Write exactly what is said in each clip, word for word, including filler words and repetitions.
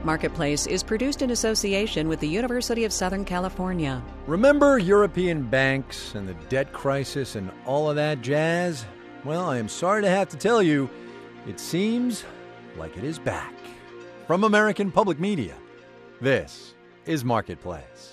Marketplace is produced in association with the University of Southern California. Remember European banks and the debt crisis and all of that jazz? Well, I am sorry to have to tell you, it seems like it is back. From American Public Media, this is Marketplace.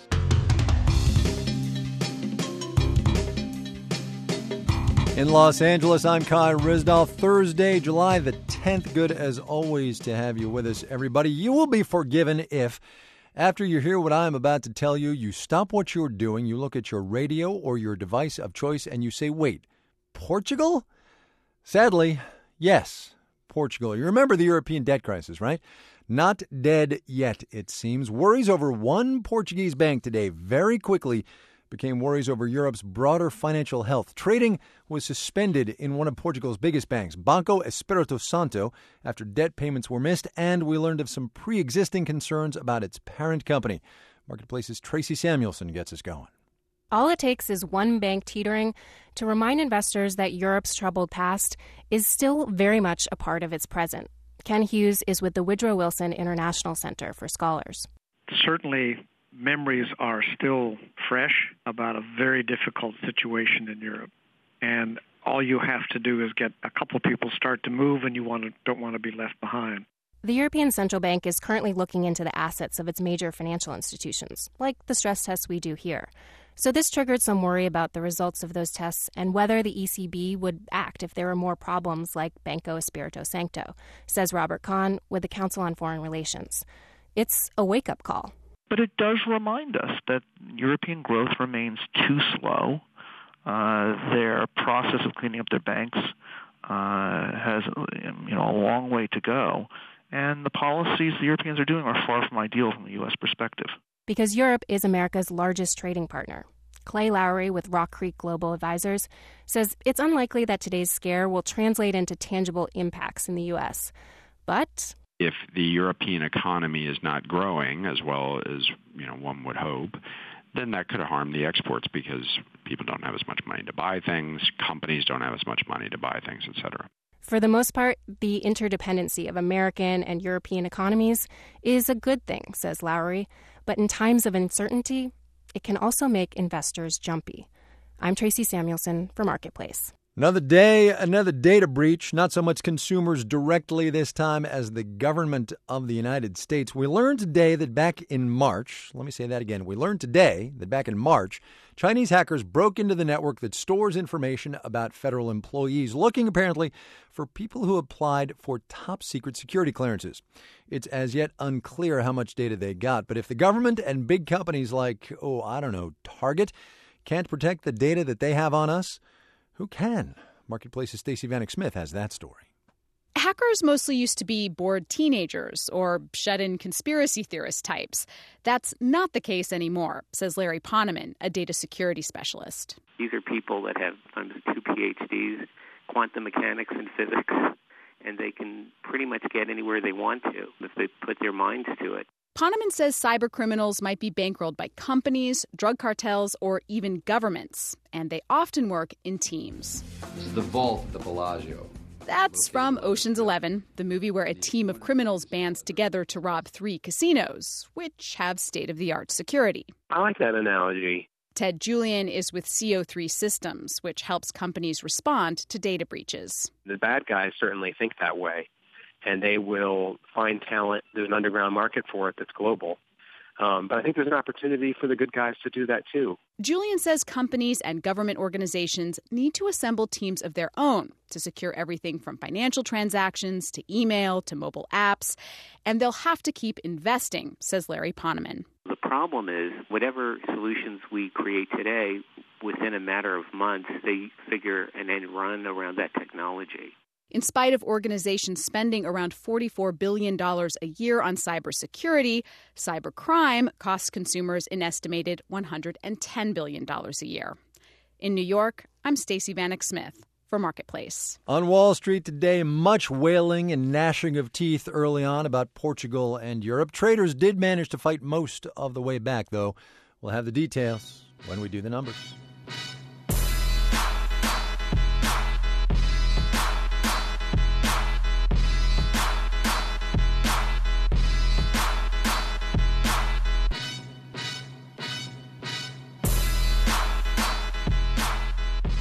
In Los Angeles, I'm Kai Ryssdal. Thursday, July the tenth. Good as always to have you with us, everybody. You will be forgiven if, after you hear what I'm about to tell you, you stop what you're doing, you look at your radio or your device of choice, and you say, wait, Portugal? Sadly, yes, Portugal. You remember the European debt crisis, right? Not dead yet, it seems. Worries over one Portuguese bank today very quickly became worries over Europe's broader financial health. Trading was suspended in one of Portugal's biggest banks, Banco Espírito Santo, after debt payments were missed, and we learned of some pre-existing concerns about its parent company. Marketplace's Tracy Samuelson gets us going. All it takes is one bank teetering to remind investors that Europe's troubled past is still very much a part of its present. Ken Hughes is with the Woodrow Wilson International Center for Scholars. Certainly, memories are still fresh about a very difficult situation in Europe. And all you have to do is get a couple of people start to move, and you want to, don't want to be left behind. The European Central Bank is currently looking into the assets of its major financial institutions, like the stress tests we do here. So this triggered some worry about the results of those tests and whether the E C B would act if there were more problems like Banco Espírito Santo, says Robert Kahn with the Council on Foreign Relations. It's a wake-up call. But it does remind us that European growth remains too slow. Uh, their process of cleaning up their banks uh, has you know, a long way to go. And the policies the Europeans are doing are far from ideal from the U S perspective. Because Europe is America's largest trading partner. Clay Lowry with Rock Creek Global Advisors says it's unlikely that today's scare will translate into tangible impacts in the U S. But if the European economy is not growing as well as, you know, one would hope, then that could harm the exports because people don't have as much money to buy things, companies don't have as much money to buy things, et cetera. For the most part, the interdependency of American and European economies is a good thing, says Lowry. But in times of uncertainty, it can also make investors jumpy. I'm Tracy Samuelson for Marketplace. Another day, another data breach, not so much consumers directly this time as the government of the United States. We learned today that back in March, let me say that again, we learned today that back in March, Chinese hackers broke into the network that stores information about federal employees, looking apparently for people who applied for top-secret security clearances. It's as yet unclear how much data they got, but if the government and big companies like, oh, I don't know, Target can't protect the data that they have on us, who can? Marketplace's Stacey Vanek Smith has that story. Hackers mostly used to be bored teenagers or shut-in conspiracy theorist types. That's not the case anymore, says Larry Poneman, a data security specialist. These are people that have sometimes two P H Ds, quantum mechanics and physics, and they can pretty much get anywhere they want to if they put their minds to it. Poneman says cybercriminals might be bankrolled by companies, drug cartels, or even governments, and they often work in teams. This is the vault at the Bellagio. That's from Ocean's Eleven, the movie where a team of criminals bands together to rob three casinos, which have state-of-the-art security. I like that analogy. Ted Julian is with C O three Systems, which helps companies respond to data breaches. The bad guys certainly think that way, and they will find talent. There's an underground market for it that's global. Um, but I think there's an opportunity for the good guys to do that, too. Julian says companies and government organizations need to assemble teams of their own to secure everything from financial transactions to email to mobile apps. And they'll have to keep investing, says Larry Poneman. The problem is whatever solutions we create today, within a matter of months, they figure and then run around that technology. In spite of organizations spending around forty-four billion dollars a year on cybersecurity, cybercrime costs consumers an estimated one hundred ten billion dollars a year. In New York, I'm Stacey Vanek Smith for Marketplace. On Wall Street today, much wailing and gnashing of teeth early on about Portugal and Europe. Traders did manage to fight most of the way back, though. We'll have the details when we do the numbers.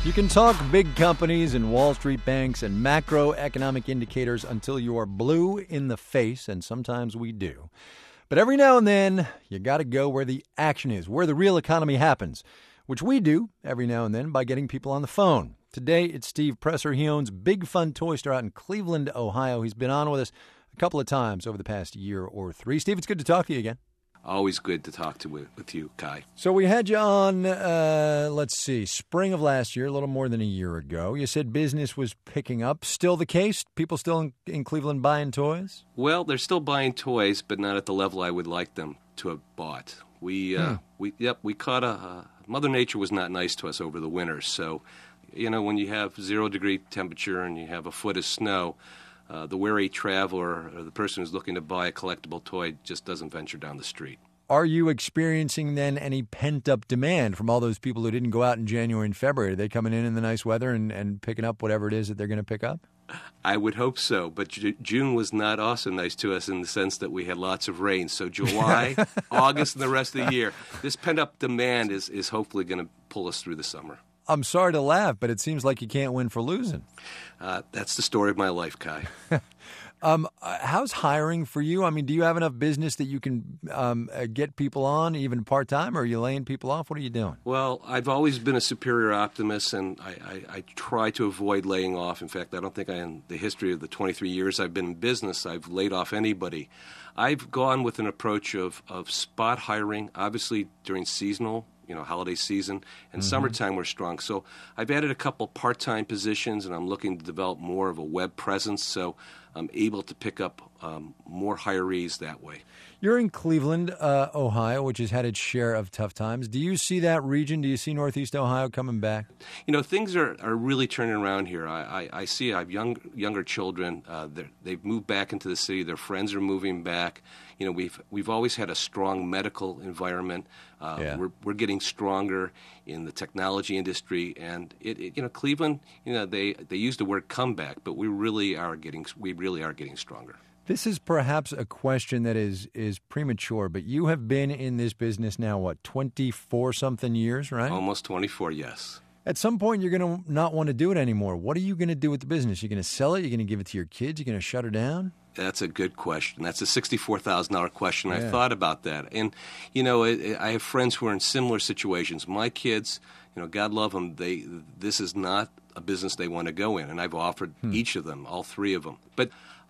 You can talk big companies and Wall Street banks and macroeconomic indicators until you are blue in the face, and sometimes we do. But every now and then, you got to go where the action is, where the real economy happens, which we do every now and then by getting people on the phone. Today, it's Steve Presser. He owns Big Fun Toy Store out in Cleveland, Ohio. He's been on with us a couple of times over the past year or three. Steve, it's good to talk to you again. Always good to talk to with you, Kai. So we had you on, uh, let's see, spring of last year, a little more than a year ago. You said business was picking up. Still the case? People still in, in Cleveland buying toys? Well, they're still buying toys, but not at the level I would like them to have bought. We, uh, hmm. we, yep, we caught a. Uh, Mother Nature was not nice to us over the winter. So, you know, when you have zero degree temperature and you have a foot of snow, Uh, the wary traveler or the person who's looking to buy a collectible toy just doesn't venture down the street. Are you experiencing then any pent-up demand from all those people who didn't go out in January and February? Are they coming in in the nice weather and, and picking up whatever it is that they're going to pick up? I would hope so, but J- June was not also nice to us in the sense that we had lots of rain. So July, August, and the rest of the year, this pent-up demand is, is hopefully going to pull us through the summer. I'm sorry to laugh, but it seems like you can't win for losing. Uh, that's the story of my life, Kai. um, how's hiring for you? I mean, do you have enough business that you can um, uh, get people on, even part-time, or are you laying people off? What are you doing? Well, I've always been a superior optimist, and I, I, I try to avoid laying off. In fact, I don't think I, in the history of the twenty-three years I've been in business, I've laid off anybody. I've gone with an approach of, of spot hiring, obviously during seasonal you know, holiday season, and mm-hmm. summertime we're strong. So I've added a couple part-time positions, and I'm looking to develop more of a web presence, so I'm able to pick up um, more hirees that way. You're in Cleveland, uh, Ohio, which has had its share of tough times. Do you see that region? Do you see Northeast Ohio coming back? You know, things are, are really turning around here. I, I, I see I have young, younger children. Uh, they've moved back into the city. Their friends are moving back. You know, we've we've always had a strong medical environment. Uh, yeah. We're we're getting stronger in the technology industry, and it, it you know Cleveland. You know, they they use the word comeback, but we really are getting we really are getting stronger. This is perhaps a question that is is premature, but you have been in this business now, what, twenty-four something years, right? Almost twenty-four, yes. At some point, you're going to not want to do it anymore. What are you going to do with the business? You're going to sell it? You're going to give it to your kids? You're going to shut her down? That's a good question. That's a sixty-four thousand dollars question. Yeah. I've thought about that. And, you know, I, I have friends who are in similar situations. My kids, you know, God love them, they, this is not a business they want to go in. And I've offered hmm. each of them, all three of them. But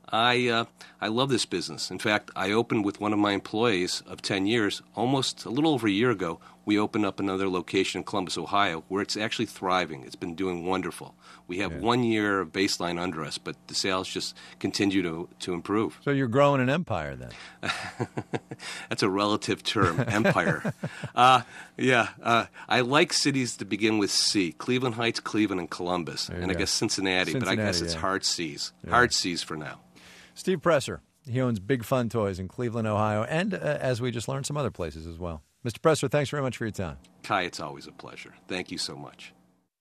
I uh, I love this business. In fact, I opened with one of my employees of ten years, almost a little over a year ago. We opened up another location in Columbus, Ohio, where it's actually thriving. It's been doing wonderful. We have yeah. one year of baseline under us, but the sales just continue to, to improve. So you're growing an empire then? That's a relative term, empire. uh, yeah, uh, I like cities to begin with C. Cleveland Heights, Cleveland, and Columbus. And go. I guess Cincinnati, Cincinnati, but I guess it's yeah. hard C's. Yeah. Hard C's for now. Steve Presser. He owns Big Fun Toys in Cleveland, Ohio, and, uh, as we just learned, some other places as well. Mister Presser, thanks very much for your time. Kai, it's always a pleasure. Thank you so much.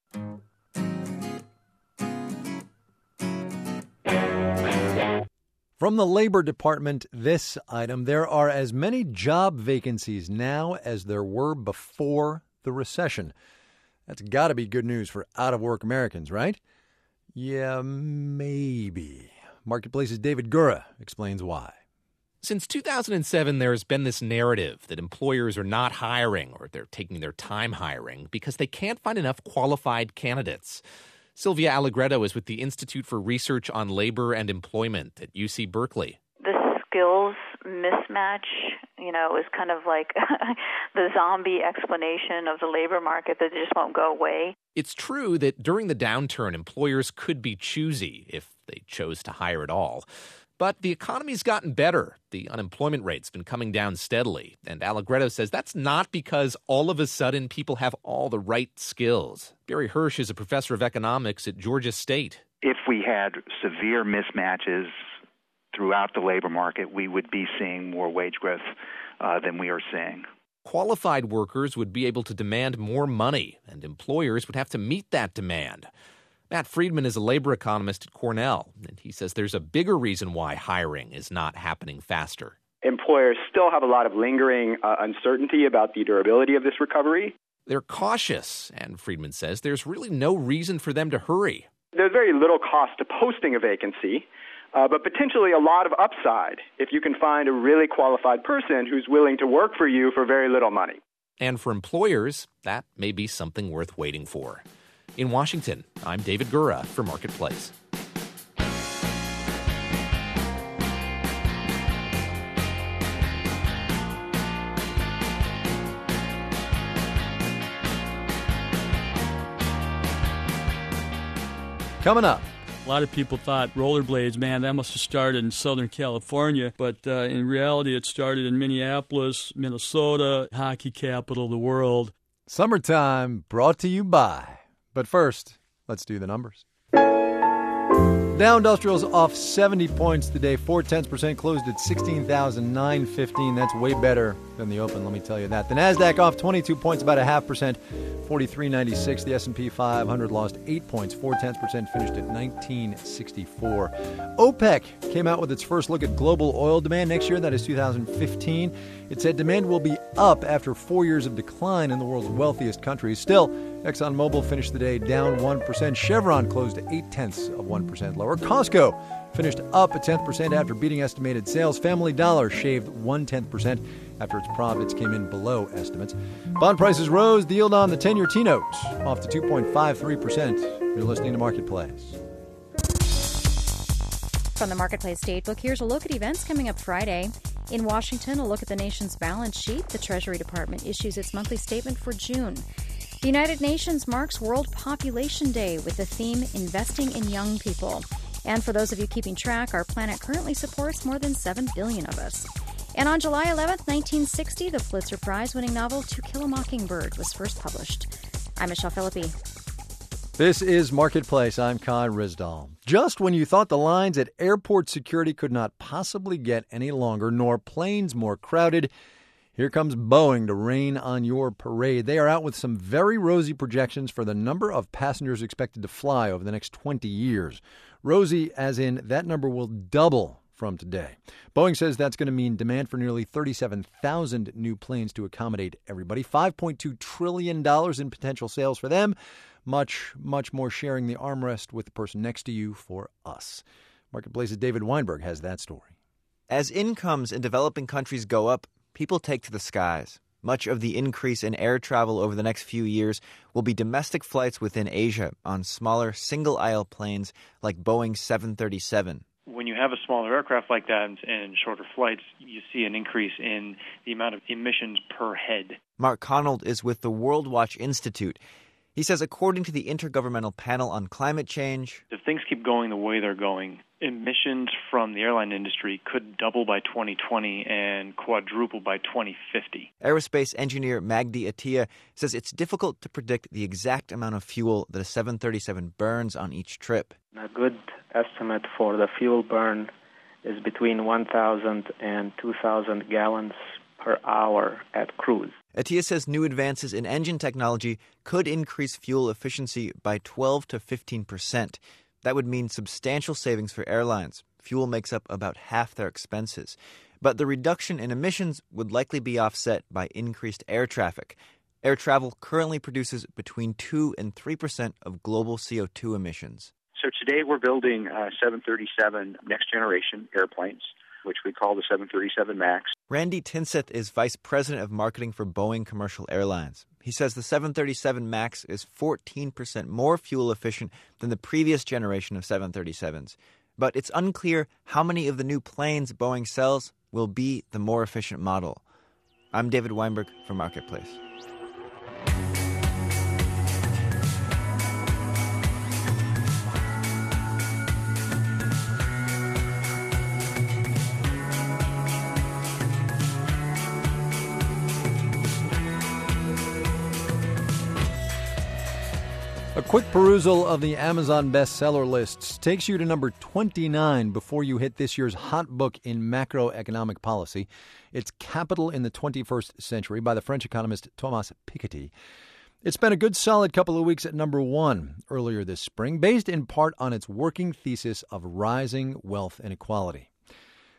From the Labor Department, this item: there are as many job vacancies now as there were before the recession. That's got to be good news for out-of-work Americans, right? Yeah, maybe. Marketplace's David Gura explains why. Since two thousand seven, there has been this narrative that employers are not hiring, or they're taking their time hiring, because they can't find enough qualified candidates. Sylvia Allegretto is with the Institute for Research on Labor and Employment at U C Berkeley. The skills mismatch, you know, is kind of like the zombie explanation of the labor market that just won't go away. It's true that during the downturn, employers could be choosy if they chose to hire at all. But the economy's gotten better. The unemployment rate's been coming down steadily. And Allegretto says that's not because all of a sudden people have all the right skills. Barry Hirsch is a professor of economics at Georgia State. If we had severe mismatches throughout the labor market, we would be seeing more wage growth uh, than we are seeing. Qualified workers would be able to demand more money, and employers would have to meet that demand. Matt Friedman is a labor economist at Cornell, and he says there's a bigger reason why hiring is not happening faster. Employers still have a lot of lingering uh, uncertainty about the durability of this recovery. they're cautious, and Friedman says there's really no reason for them to hurry. There's very little cost to posting a vacancy, uh, but potentially a lot of upside if you can find a really qualified person who's willing to work for you for very little money. And for employers, that may be something worth waiting for. In Washington, I'm David Gura for Marketplace. Coming up. A lot of people thought rollerblades, man, that must have started in Southern California. But uh, in reality, it started in Minneapolis, Minnesota, hockey capital of the world. Summertime brought to you by. But first, let's do the numbers. Dow Industrial's off seventy points today, four tenths percent, closed at sixteen thousand nine hundred fifteen. That's way better than the open, let me tell you that. The Nasdaq off twenty-two points, about a half percent, forty-three ninety-six. The S and P five hundred lost eight points, four tenths percent, finished at nineteen sixty-four. OPEC came out with its first look at global oil demand next year. That is two thousand fifteen. It said demand will be up after four years of decline in the world's wealthiest countries. Still, ExxonMobil finished the day down one percent. Chevron closed at eight tenths of one percent lower. Costco finished up a tenth percent after beating estimated sales. Family Dollar shaved one tenth percent after its profits came in below estimates. Bond prices rose. The yield on the ten-year T-notes off to two point five three percent. You're listening to Marketplace. From the Marketplace Datebook, here's a look at events coming up Friday. In Washington, a look at the nation's balance sheet. The Treasury Department issues its monthly statement for June. The United Nations marks World Population Day with the theme Investing in Young People. And for those of you keeping track, our planet currently supports more than seven billion of us. And on July eleventh, nineteen sixty, the Pulitzer Prize-winning novel To Kill a Mockingbird was first published. I'm Michelle Philippi. This is Marketplace. I'm Kai Ryssdal. Just when you thought the lines at airport security could not possibly get any longer, nor planes more crowded, here comes Boeing to rain on your parade. They are out with some very rosy projections for the number of passengers expected to fly over the next twenty years. Rosy as in that number will double from today. Boeing says that's going to mean demand for nearly thirty-seven thousand new planes to accommodate everybody. five point two trillion dollars in potential sales for them. Much, much more sharing the armrest with the person next to you for us. Marketplace's David Weinberg has that story. As incomes in developing countries go up, people take to the skies. Much of the increase in air travel over the next few years will be domestic flights within Asia on smaller single-aisle planes like Boeing seven thirty-seven. When you have a smaller aircraft like that and shorter flights, you see an increase in the amount of emissions per head. Mark Connell is with the World Watch Institute. He says according to the Intergovernmental Panel on Climate Change, if things keep going the way they're going, emissions from the airline industry could double by twenty twenty and quadruple by twenty fifty. Aerospace engineer Magdi Attia says it's difficult to predict the exact amount of fuel that a seven thirty-seven burns on each trip. A good estimate for the fuel burn is between one thousand and two thousand gallons per hour at cruise. Attia says new advances in engine technology could increase fuel efficiency by twelve to fifteen percent. That would mean substantial savings for airlines. Fuel makes up about half their expenses. But the reduction in emissions would likely be offset by increased air traffic. Air travel currently produces between two and three percent of global C O two emissions. So today we're building uh, seven thirty-seven next generation airplanes, which we call the seven thirty-seven MAX. Randy Tinseth is vice president of marketing for Boeing Commercial Airlines. He says the seven thirty-seven MAX is fourteen percent more fuel efficient than the previous generation of seven thirty-sevens. But it's unclear how many of the new planes Boeing sells will be the more efficient model. I'm David Weinberg for Marketplace. A quick perusal of the Amazon bestseller lists takes you to number twenty-nine before you hit this year's hot book in macroeconomic policy. It's Capital in the twenty-first Century by the French economist Thomas Piketty. It spent a good solid couple of weeks at number one earlier this spring, based in part on its working thesis of rising wealth inequality.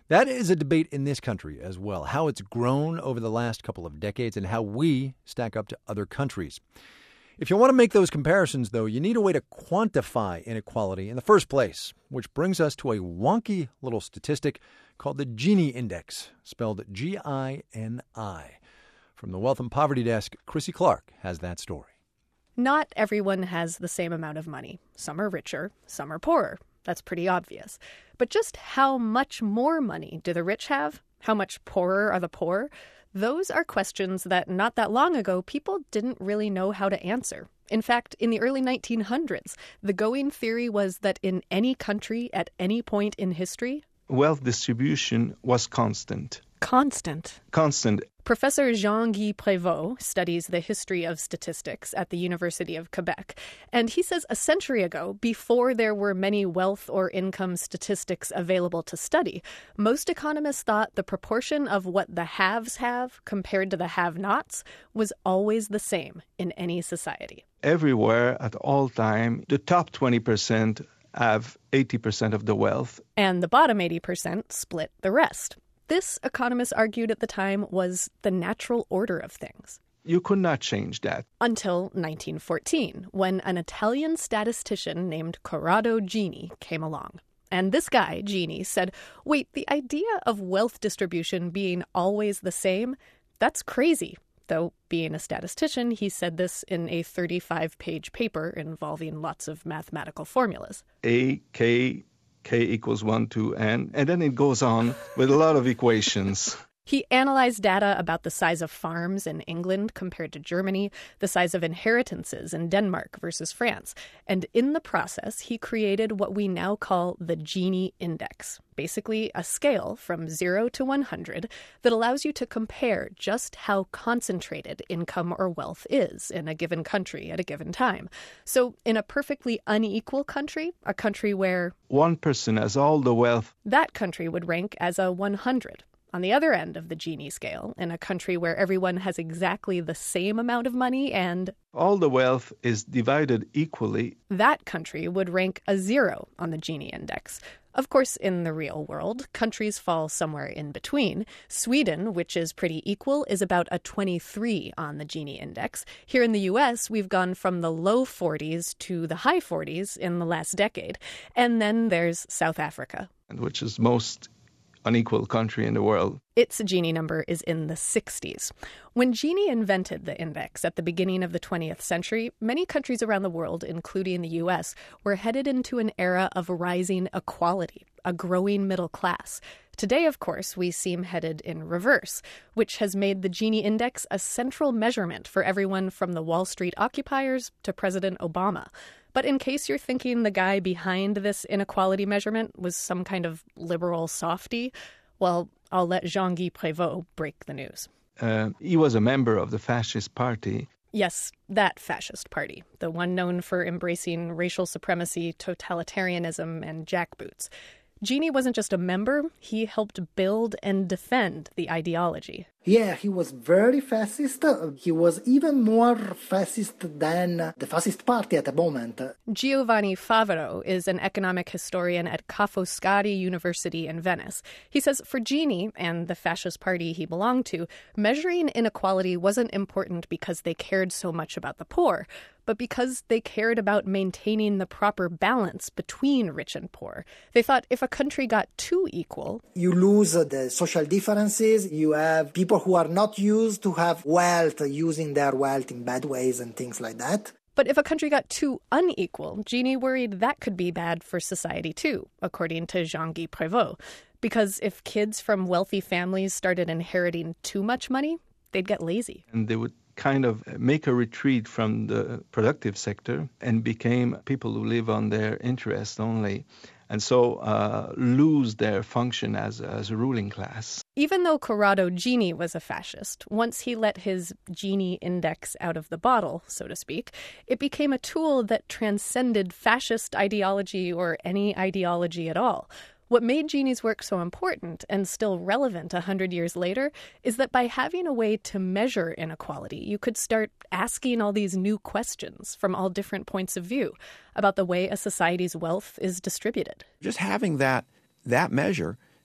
That is a debate in this country as well, how it's grown over the last couple of decades and how we stack up to other countries. If you want to make those comparisons, though, you need a way to quantify inequality in the first place, which brings us to a wonky little statistic called the Gini Index, spelled G I N I. From the Wealth and Poverty Desk, Chrissy Clark has that story. Not everyone has the same amount of money. Some are richer, some are poorer. That's pretty obvious. But just how much more money do the rich have? How much poorer are the poor? Those are questions that not that long ago people didn't really know how to answer. In fact, in the early nineteen hundreds, the going theory was that in any country at any point in history, wealth distribution was constant. Constant. Constant. Professor Jean-Guy Prévost studies the history of statistics at the University of Quebec, and he says a century ago, before there were many wealth or income statistics available to study, most economists thought the proportion of what the haves have compared to the have-nots was always the same in any society. Everywhere, at all time, the top twenty percent have eighty percent of the wealth. And the bottom eighty percent split the rest. This, economists argued at the time, was the natural order of things. You could not change that. Until nineteen fourteen, when an Italian statistician named Corrado Gini came along. And this guy, Gini, said, wait, the idea of wealth distribution being always the same, that's crazy. Though, being a statistician, he said this in a thirty-five page paper involving lots of mathematical formulas. A, K, K equals one, two, N, and then it goes on with a lot of equations. He analyzed data about the size of farms in England compared to Germany, the size of inheritances in Denmark versus France. And in the process, he created what we now call the Gini Index, basically a scale from zero to one hundred that allows you to compare just how concentrated income or wealth is in a given country at a given time. So in a perfectly unequal country, a country where one person has all the wealth, that country would rank as a one hundred. On the other end of the Gini scale, in a country where everyone has exactly the same amount of money and all the wealth is divided equally, that country would rank a zero on the Gini Index. Of course, in the real world, countries fall somewhere in between. Sweden, which is pretty equal, is about a twenty-three on the Gini Index. Here in the U S, we've gone from the low forties to the high forties in the last decade. And then there's South Africa, which is most unequal country in the world. Its Gini number is in the sixties. When Gini invented the index at the beginning of the twentieth century, many countries around the world, including the U S, were headed into an era of rising equality, a growing middle class. Today, of course, we seem headed in reverse, which has made the Gini Index a central measurement for everyone from the Wall Street occupiers to President Obama. But in case you're thinking the guy behind this inequality measurement was some kind of liberal softy, well, I'll let Jean-Guy Prévost break the news. Uh, he was a member of the fascist party. Yes, that fascist party, the one known for embracing racial supremacy, totalitarianism, and jackboots. Gini wasn't just a member, he helped build and defend the ideology. Yeah, he was very fascist. He was even more fascist than the fascist party at the moment. Giovanni Favaro is an economic historian at Ca' Foscari University in Venice. He says for Gini and the fascist party he belonged to, measuring inequality wasn't important because they cared so much about the poor, but because they cared about maintaining the proper balance between rich and poor. They thought if a country got too equal, you lose the social differences, you have people who are not used to have wealth, using their wealth in bad ways and things like that. But if a country got too unequal, Gini worried that could be bad for society too, according to Jean-Guy Prévost. Because if kids from wealthy families started inheriting too much money, they'd get lazy. And they would kind of make a retreat from the productive sector and became people who live on their interest only. And so uh, lose their function as, as a ruling class. Even though Corrado Gini was a fascist, once he let his Gini Index out of the bottle, so to speak, it became a tool that transcended fascist ideology or any ideology at all. What made Gini's work so important and still relevant a hundred years later is that by having a way to measure inequality, you could start asking all these new questions from all different points of view about the way a society's wealth is distributed. Just having that that measure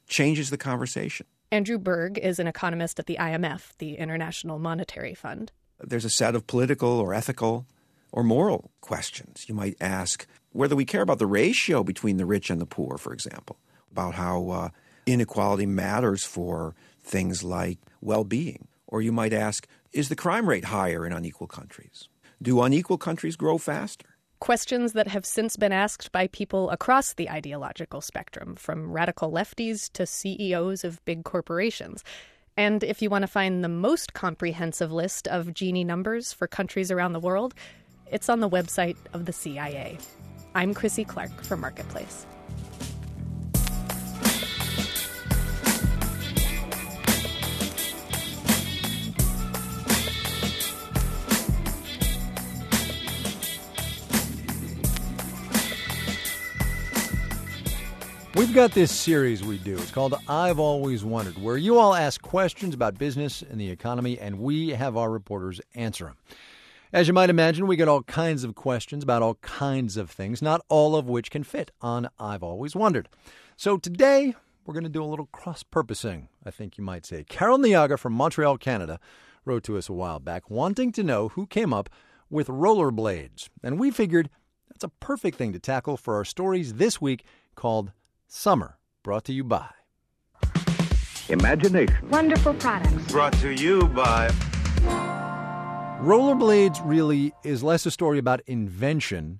changes the conversation. Andrew Berg is an economist at the I M F, the International Monetary Fund. There's a set of political or ethical or moral questions. You might ask whether we care about the ratio between the rich and the poor, for example, about how uh, inequality matters for things like well-being. Or you might ask, is the crime rate higher in unequal countries? Do unequal countries grow faster? Questions that have since been asked by people across the ideological spectrum, from radical lefties to C E Os of big corporations. And if you want to find the most comprehensive list of Gini numbers for countries around the world, it's on the website of the C I A. I'm Chrissy Clark for Marketplace. We've got this series we do. It's called I've Always Wondered, where you all ask questions about business and the economy, and we have our reporters answer them. As you might imagine, we get all kinds of questions about all kinds of things, not all of which can fit on I've Always Wondered. So today, we're going to do a little cross-purposing, I think you might say. Carol Niaga from Montreal, Canada, wrote to us a while back wanting to know who came up with rollerblades. And we figured that's a perfect thing to tackle for our stories this week called Summer, brought to you by Imagination. Wonderful products. Brought to you by Rollerblades really is less a story about invention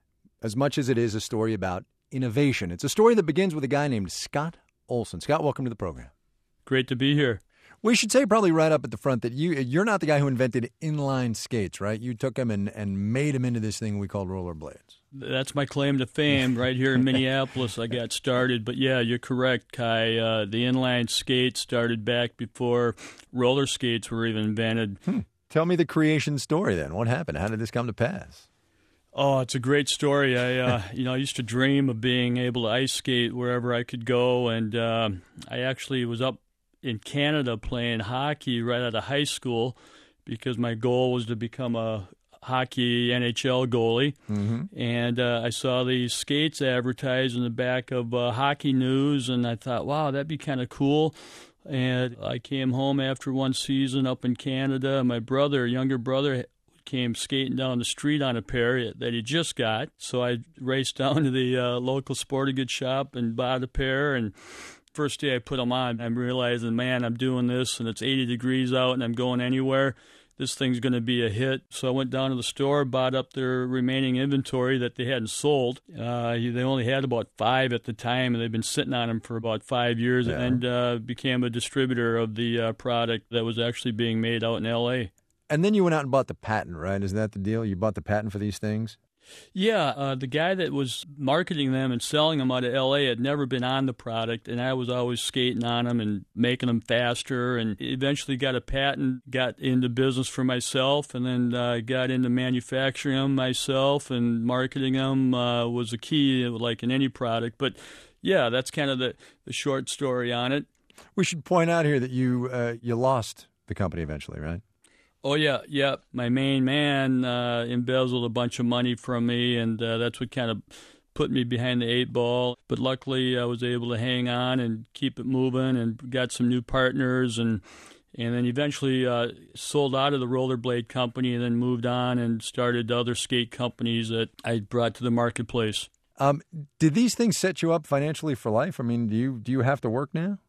as much as it is a story about innovation. It's a story that begins with a guy named Scott Olson. Scott, welcome to the program. Great to be here. We should say probably right up at the front that you, you're not the guy who invented inline skates, right? You took them and, and made them into this thing we call rollerblades. That's my claim to fame. Right here in Minneapolis, I got started. But yeah, you're correct, Kai. Uh, the inline skates started back before roller skates were even invented. Hmm. Tell me the creation story then. What happened? How did this come to pass? Oh, it's a great story. I, uh, you know, I used to dream of being able to ice skate wherever I could go, and uh, I actually was up in Canada playing hockey right out of high school because my goal was to become a hockey N H L goalie. Mm-hmm. And uh, I saw these skates advertised in the back of uh, Hockey News, and I thought, wow, that'd be kind of cool. And I came home after one season up in Canada. My brother, younger brother, came skating down the street on a pair that he just got. So I raced down to the uh, local sporting goods shop and bought a pair, and first day I put them on, I'm realizing, man, I'm doing this, and it's eighty degrees out, and I'm going anywhere. This thing's going to be a hit. So I went down to the store, bought up their remaining inventory that they hadn't sold. Uh, they only had about five at the time, and they've been sitting on them for about five years, yeah. and uh, became a distributor of the uh, product that was actually being made out in L A. And then you went out and bought the patent, right? Is that the deal? You bought the patent for these things? Yeah, uh, the guy that was marketing them and selling them out of L A had never been on the product, and I was always skating on them and making them faster, and eventually got a patent, got into business for myself, and then uh, got into manufacturing them myself, and marketing them uh, was a key, like in any product. But yeah, that's kind of the, the short story on it. We should point out here that you uh, you lost the company eventually, right? Oh, yeah, yeah. My main man uh, embezzled a bunch of money from me, and uh, that's what kind of put me behind the eight ball. But luckily, I was able to hang on and keep it moving and got some new partners, and and then eventually uh, sold out of the rollerblade company and then moved on and started other skate companies that I brought to the marketplace. Um, did these things set you up financially for life? I mean, do you do you have to work now?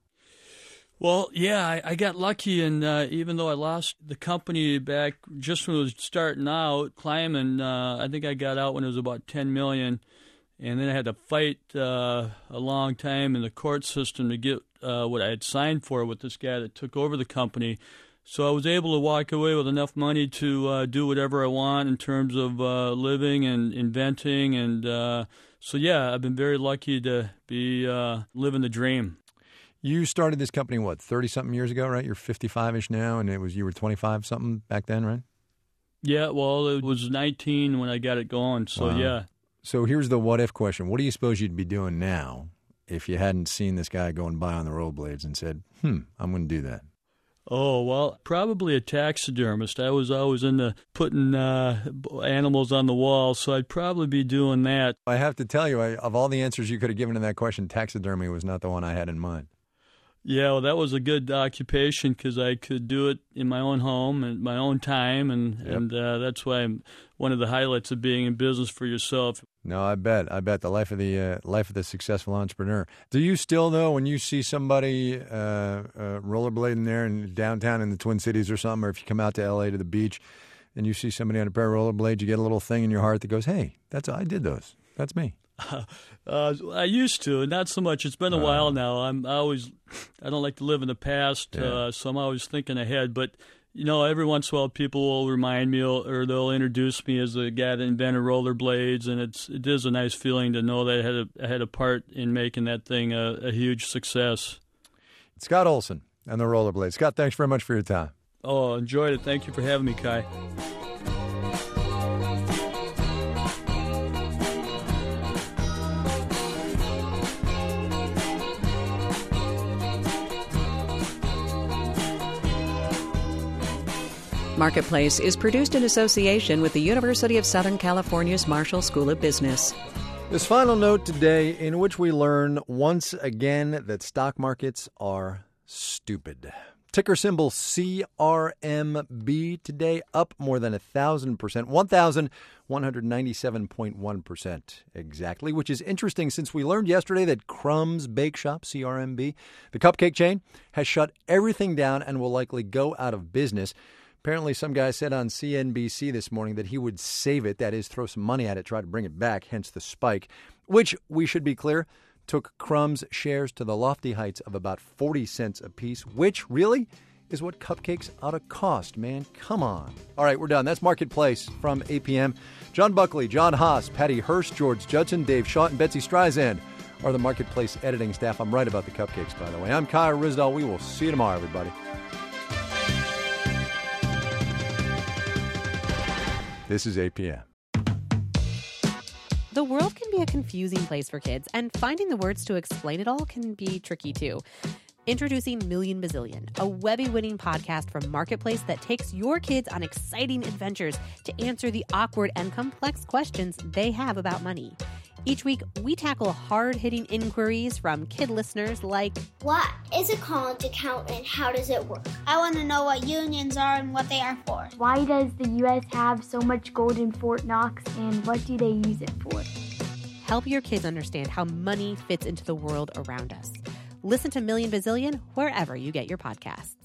Well, yeah, I, I got lucky, and uh, even though I lost the company back just when it was starting out, climbing, uh, I think I got out when it was about ten million dollars, and then I had to fight uh, a long time in the court system to get uh, what I had signed for with this guy that took over the company. So I was able to walk away with enough money to uh, do whatever I want in terms of uh, living and inventing, and uh, so, yeah, I've been very lucky to be uh, living the dream. You started this company, what, thirty-something years ago, right? You're fifty-five-ish now, and it was you were twenty-five-something back then, right? Yeah, well, it was nineteen when I got it going, so wow. yeah. So here's the what-if question. What do you suppose you'd be doing now if you hadn't seen this guy going by on the rollerblades and said, hmm, I'm going to do that? Oh, well, probably a taxidermist. I was always into putting uh, animals on the wall, so I'd probably be doing that. I have to tell you, I, of all the answers you could have given to that question, taxidermy was not the one I had in mind. Yeah, well, that was a good occupation because I could do it in my own home and my own time, and Yep. and uh, that's why I'm one of the highlights of being in business for yourself. No, I bet. I bet the life of the uh, life of the successful entrepreneur. Do you still, though, when you see somebody uh, uh, rollerblading there in downtown in the Twin Cities or something, or if you come out to L A to the beach and you see somebody on a pair of rollerblades, you get a little thing in your heart that goes, "Hey, that's I did those. That's me." Uh, I used to, not so much. It's been a Uh. while now. I'm I always, I don't like to live in the past, Yeah. uh, so I'm always thinking ahead. But you know, every once in a while, people will remind me or they'll introduce me as the guy that invented rollerblades, and it's it is a nice feeling to know that I had a, I had a part in making that thing a, a huge success. Scott Olson and the rollerblades. Scott, thanks very much for your time. Oh, enjoyed it. Thank you for having me, Kai. Marketplace is produced in association with the University of Southern California's Marshall School of Business. This final note today, in which we learn once again that stock markets are stupid. Ticker symbol C R M B today up more than one thousand percent, one thousand one hundred ninety-seven point one percent exactly, which is interesting since we learned yesterday that Crumb's Bake Shop, C R M B, the cupcake chain, has shut everything down and will likely go out of business. Apparently, some guy said on C N B C this morning that he would save it, that is, throw some money at it, try to bring it back, hence the spike, which, we should be clear, took Crumb's shares to the lofty heights of about forty cents apiece, which really is what cupcakes ought to cost, man. Come on. All right, we're done. That's Marketplace from eight p.m. John Buckley, John Haas, Patty Hurst, George Judson, Dave Shaw, and Betsy Streisand are the Marketplace editing staff. I'm right about the cupcakes, by the way. I'm Kai Ryssdal. We will see you tomorrow, everybody. This is eight p.m. The world can be a confusing place for kids, and finding the words to explain it all can be tricky too. Introducing Million Bazillion, a Webby-winning podcast from Marketplace that takes your kids on exciting adventures to answer the awkward and complex questions they have about money. Each week, we tackle hard-hitting inquiries from kid listeners like, what is a college account and how does it work? I want to know what unions are and what they are for. Why does the U S have so much gold in Fort Knox and what do they use it for? Help your kids understand how money fits into the world around us. Listen to Million Bazillion wherever you get your podcasts.